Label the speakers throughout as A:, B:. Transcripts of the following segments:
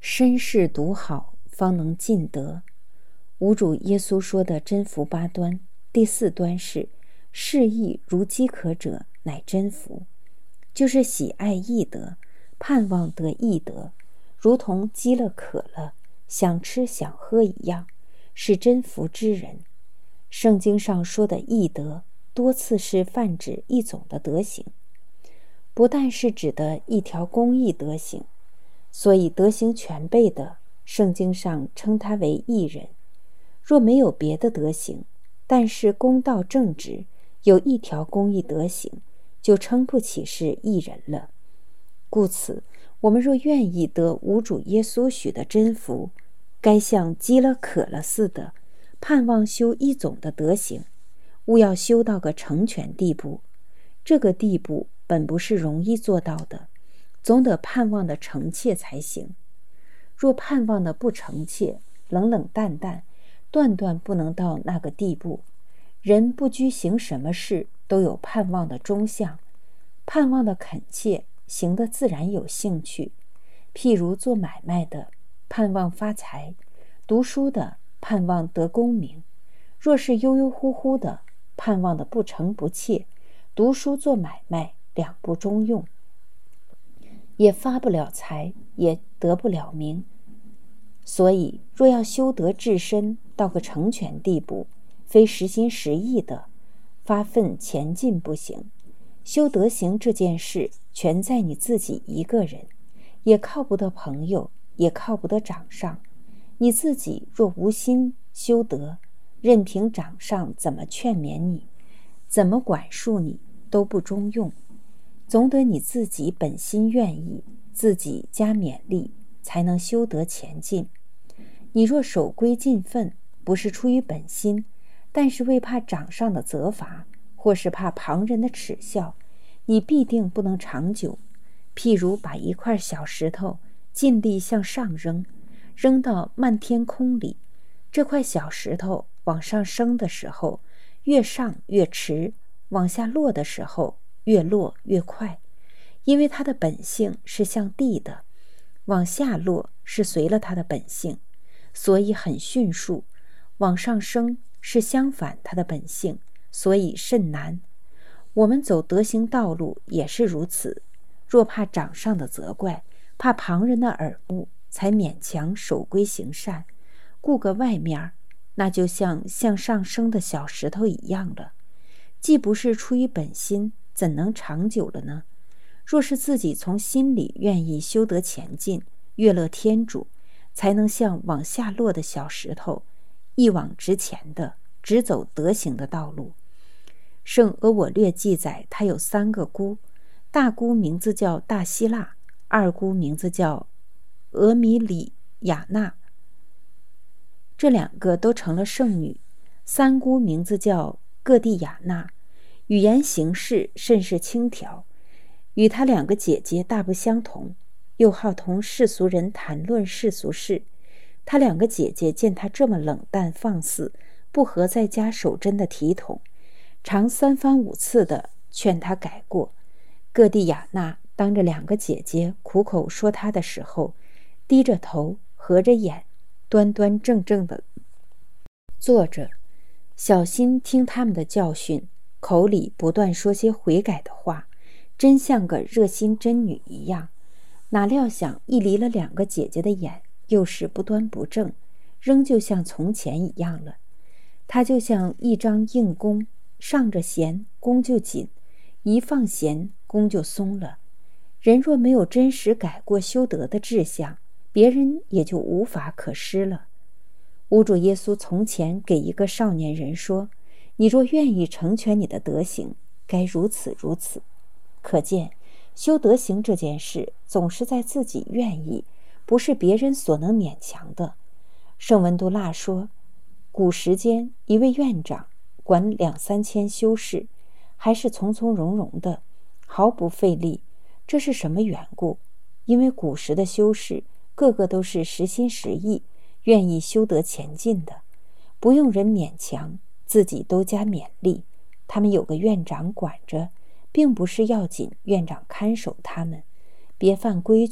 A: 身世独好，方能尽得。吾主耶稣说的真福八端，第4端是事义如饥渴者，乃真福，就是喜爱义德，盼望得义德，如同饥了渴了，想吃想喝一样，是真福之人。圣经上说的义德，多次是泛指一种的德行，不但是指的一条公义德行，所以德行全备的，圣经上称他为义人。若没有别的德行，但是公道正直，有一条公义德行，就称不起是义人了。故此，我们若愿意得吾主耶稣许的真福，该像饥了渴了似的，盼望修一种的德行，务要修到个成全地步。这个地步本不是容易做到的，总得盼望的诚切才行。若盼望的不诚切，冷冷淡淡，断断不能到那个地步。人不拘行什么事，都有盼望的中相，盼望的恳切，行得自然有兴趣。譬如做买卖的，盼望发财；读书的，盼望得功名。若是悠悠乎乎的，盼望的不诚不切，读书做买卖两不中用，也发不了财，也得不了名。所以若要修德至身，到个成全地步，非实心实意的发奋前进不行。修德行这件事全在你自己一个人，也靠不得朋友，也靠不得掌上。你自己若无心修德，任凭掌上怎么劝勉你，怎么管束你，都不中用。总得你自己本心愿意，自己加勉励，才能修德前进。你若守规尽分，不是出于本心，但是为怕掌上的责罚，或是怕旁人的耻笑，你必定不能长久。譬如把一块小石头尽力向上扔，扔到漫天空里，这块小石头往上升的时候，越上越迟，往下落的时候，越落越快。因为它的本性是向地的，往下落是随了它的本性，所以很迅速；往上升是相反它的本性，所以甚难。我们走德行道路也是如此，若怕掌上的责怪，怕旁人的耳目，才勉强守规行善，顾个外面，那就像向上升的小石头一样了。既不是出于本心，怎能长久了呢？若是自己从心里愿意修德前进，悦乐天主，才能像往下落的小石头，一往直前的直走德行的道路。圣俄我略记载，他有3个姑，大姑名字叫大希腊，二姑名字叫俄米里亚娜，这2个都成了圣女。3姑名字叫各地亚娜，语言行事甚是轻佻，与她2个姐姐大不相同，又好同世俗人谈论世俗事。她2个姐姐见她这么冷淡放肆，不合在家守贞的体统，常3番5次的劝她改过。各地亚娜当着2个姐姐苦口说她的时候，低着头，合着眼，端端正正的坐着，小心听他们的教训，口里不断说些悔改的话，真像个热心真女一样。哪料想一离了2个姐姐的眼，又是不端不正，仍旧像从前一样了。她就像一张硬弓，上着弦，弓就紧；一放弦，弓就松了。人若没有真实改过修德的志向，别人也就无法可施了。吾主耶稣从前给一个少年人说，你若愿意成全你的德行，该如此如此。可见修德行这件事总是在自己愿意，不是别人所能勉强的。圣文都腊说，古时间一位院长管2、3千修士，还是从从容容的，毫不费力。这是什么缘故？因为古时的修士个个都是实心实意，愿意修德前进的，不用人勉强，自己都加勉励。他们有个院长管着，并不是要紧院长看守他们，别犯规矩，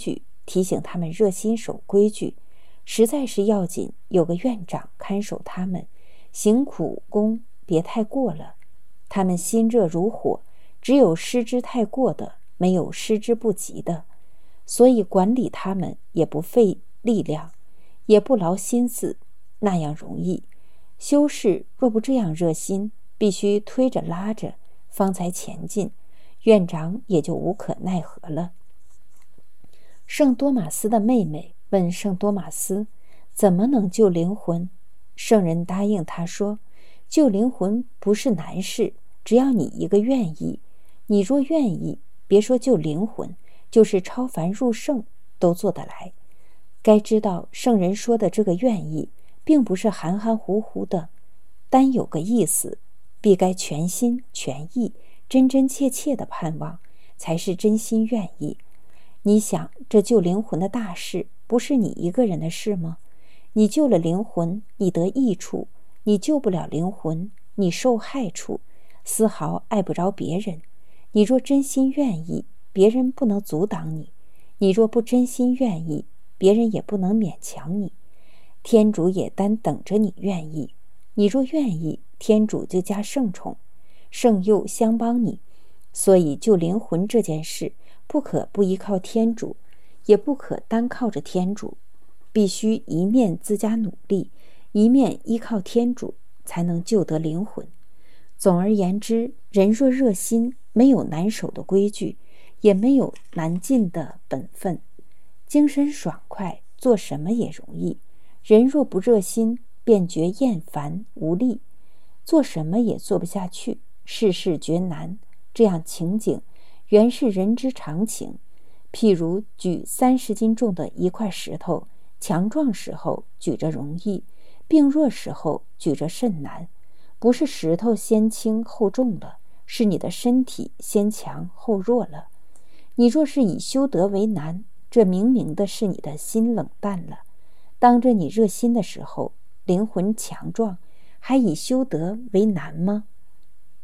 A: 提醒他们热心守规矩，实在是要紧有个院长看守他们，行苦功别太过了。他们心热如火，只有失之太过的，没有失之不及的，所以管理他们也不费力量，也不劳心思，那样容易。修士若不这样热心，必须推着拉着方才前进，院长也就无可奈何了。圣多马斯的妹妹问圣多马斯怎么能救灵魂，圣人答应他说，救灵魂不是难事，只要你一个愿意。你若愿意，别说救灵魂，就是超凡入圣都做得来。该知道圣人说的这个愿意并不是含含糊糊的，单有个意思，必该全心全意真真切切的盼望，才是真心愿意。你想，这救灵魂的大事不是你一个人的事吗？你救了灵魂，你得益处；你救不了灵魂，你受害处，丝毫碍不着别人。你若真心愿意，别人不能阻挡你；你若不真心愿意，别人也不能勉强你。天主也单等着你愿意。你若愿意，天主就加圣宠，圣佑相帮你。所以救灵魂这件事，不可不依靠天主，也不可单靠着天主，必须一面自家努力，一面依靠天主，才能救得灵魂。总而言之，人若热心，没有难守的规矩，也没有难尽的本分，精神爽快，做什么也容易。人若不热心，便觉厌烦无力，做什么也做不下去，事事觉难。这样情景原是人之常情。譬如举30斤重的一块石头，强壮时候举着容易，病弱时候举着甚难。不是石头先轻后重了，是你的身体先强后弱了。你若是以修德为难，这明明的是你的心冷淡了。当着你热心的时候，灵魂强壮，还以修德为难吗？